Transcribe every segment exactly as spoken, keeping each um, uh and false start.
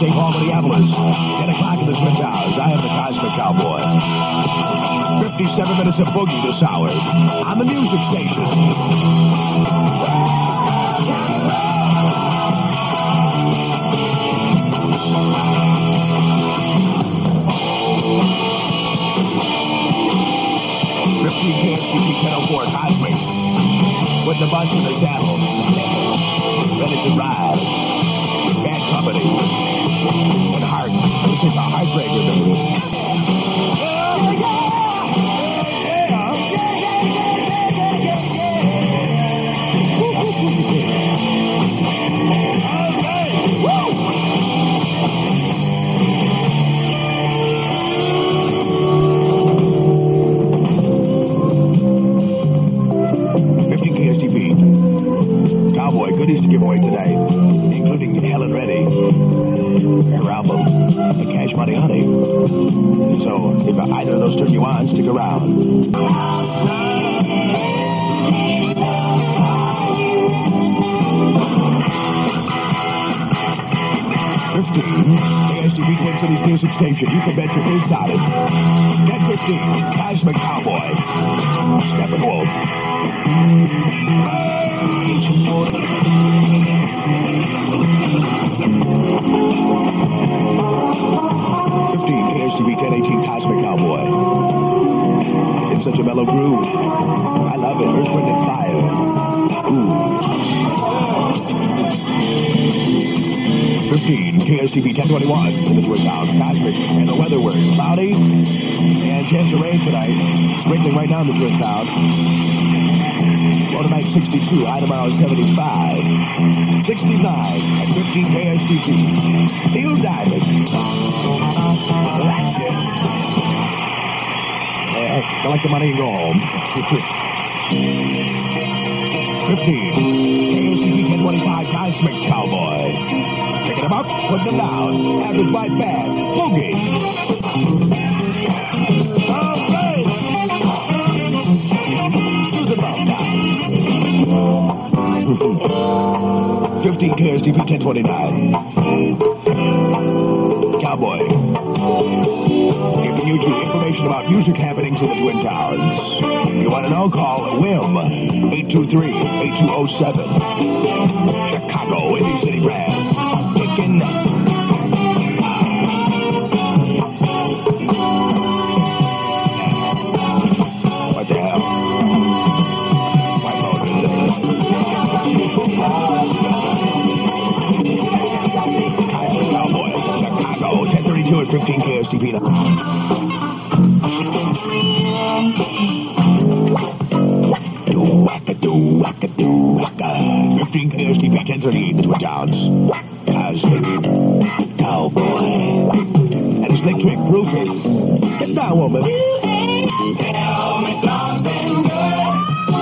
Saint Paul, Minneapolis. ten o'clock in the Twin Towers. I am the Cosmic Cowboy. fifty-seven minutes of boogie this hour on the music station. fifteen K S T P ten oh four Cosmic with the bunch in the saddle. Ready to ride. Bad Company. And Heart. This is a heartbreaker, baby. Goodies to give away today, including Helen Reddy, her album, and Cash Money Honey. So, if either of those turn you on, stick around. fifteen, K S T P Twin Cities Music Station. You can bet your face on it. ten fifteen, Cosmic Cowboy, Steppenwolf. fifteen, K S T P ten eighteen, Cosmic Cowboy. It's such a mellow groove. I love it. Earth, Wind, and Fire. Ooh. fifteen, K S T P ten twenty-one, in the Twin Towers, Cosmic, and the weather word, cloudy, and chance of rain tonight, sprinkling right down the Twin Towers. Low tonight sixty-two, high tomorrow seventy-five, sixty-nine, at fifteen K S T P. Steel Diamond. That's it. Yeah, collect the money and go home. fifteen, K S T P ten twenty-five, Cosmic Cowboy. Picking them up, putting them down. Average by bad. Boogie. Okay. Who's about now? fifteen K S T P ten twenty-nine. Cowboy. Giving you information about music happenings in the Twin Towers. You want to know? Call W I M eight two three, eight two zero seven. Chicago, Windy City Brass. Kicking. What the hell? White mode. Cowboy, Chicago, ten thirty-two at fifteen K S T P. fifteen K S T P ten thirty-eight, the Twin Towers. Cosmic Cowboy. And his electric Rufus. Get down, woman. Tell me something good.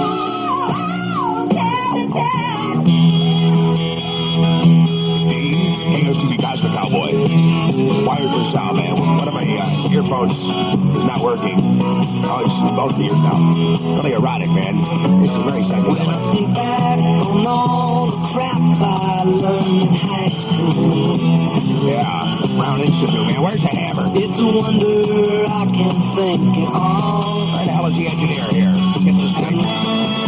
K S T P Cosmic Cowboy. Wireless sound, man. One of my uh, earphones is not working. Oh, it's both the ears now. Really erotic, man. This is very psychedelic. Think back on all the crap I learned in high school. Yeah, Brown Institute, man. Where's the hammer? It's a wonder I can think it all. Where the hell is the engineer here? Let's get this thing.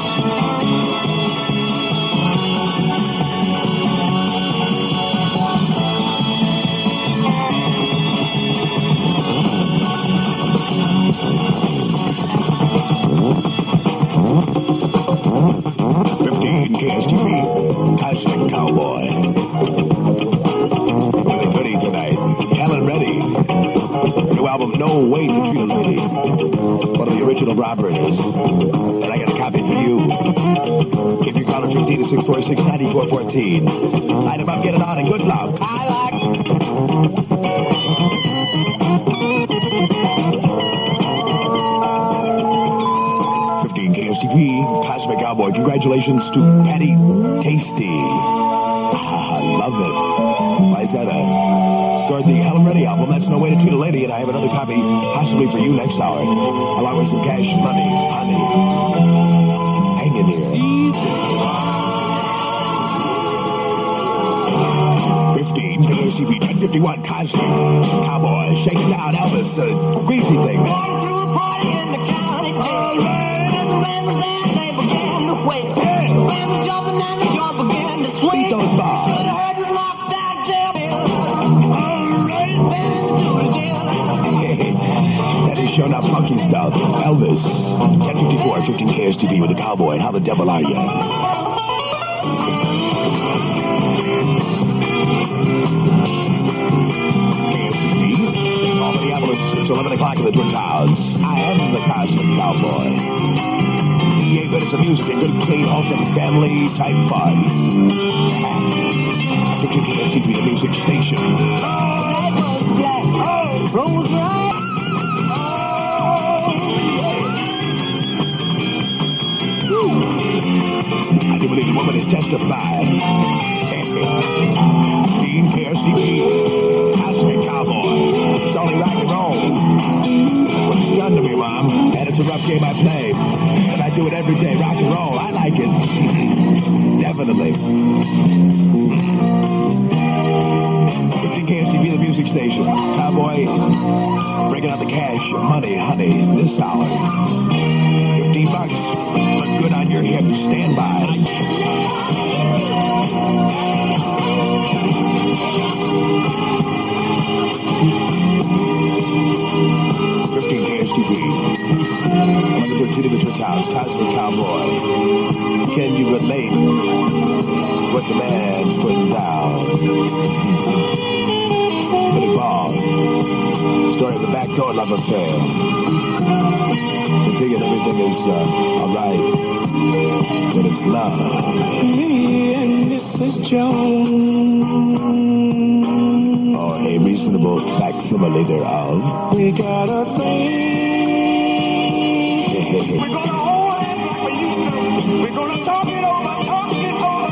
fifteen K S T P, Cosmic Cowboy. With a goodie tonight, Helen Reddy. New album, No Way to Treat a Lady. One of the original Robbers. And I got a copy for you. Keep your caller fifteen to six four six, nine four one four. Light them up, get it on, and good luck. I like fifteen K S T P, Cosmic Cowboy. Congratulations to Patty Tasty. Ah, I love it. Why is that a... Scored the Helen Reddy album, That's No Way to Treat a Lady, and I have another copy possibly for you next hour, along with some Cash Money Honey. Hang in there. fifteen K S T P fifty-one, Cosmic Cowboy. Shake it down, Elvis. Uh, greasy thing. Walking through a party in the county jail. As the band was there, they began to wail. The band was jumping and the joint began to swing. Beat those bars. Should have heard the knocked out jail bell. All right, band do it again. That is showing up funky stuff. Elvis. ten fifty-four, fifteen K S T V with the Cowboy. How the devil are you? It's eleven o'clock in the Twin Towers. I am the Cosmic Cowboy. Yeah, good as a music and good, clean, wholesome, family-type fun. K S T V, the music station. Black was black. Oh, rose right. I do believe the woman is testifying. Dean K S T V, Cosmic Cowboy. It's only rock and roll. What's it done to me, Mom? And it's a rough game I play. And I do it every day. Rock and roll. I like it. Definitely. fifteen K S T V, the music station. Cowboy, breaking out the cash, money, honey, this hour. fifteen bucks. Look good on your hips. Stand by. fifteen K S T V. eleven thirteen in the Twin Towers. Cosmic Cowboy. Can you relate what the man's putting down? Billy Ball. Story of the backdoor love affair. The thinking everything is uh, alright. But it's love. Me and Missus Jones. Or a reasonable facsimile thereof. We got a thing. We're gonna hold it like we used to. We're gonna talk it over, talk it over.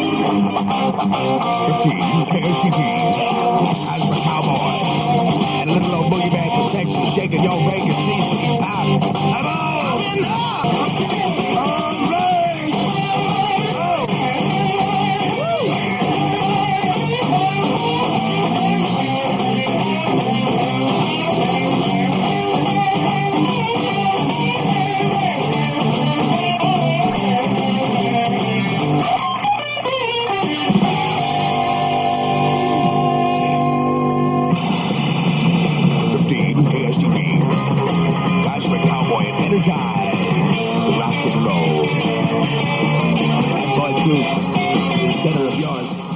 fifteen K S T V. Cosmic Cowboy. And a little old boogie man from Texas shaking your Vegas season. Stop. Come on. All right. fifteen K S T V. Cosmic Cowboy and Energize. Rock and roll. Boy Coops, the center of yours.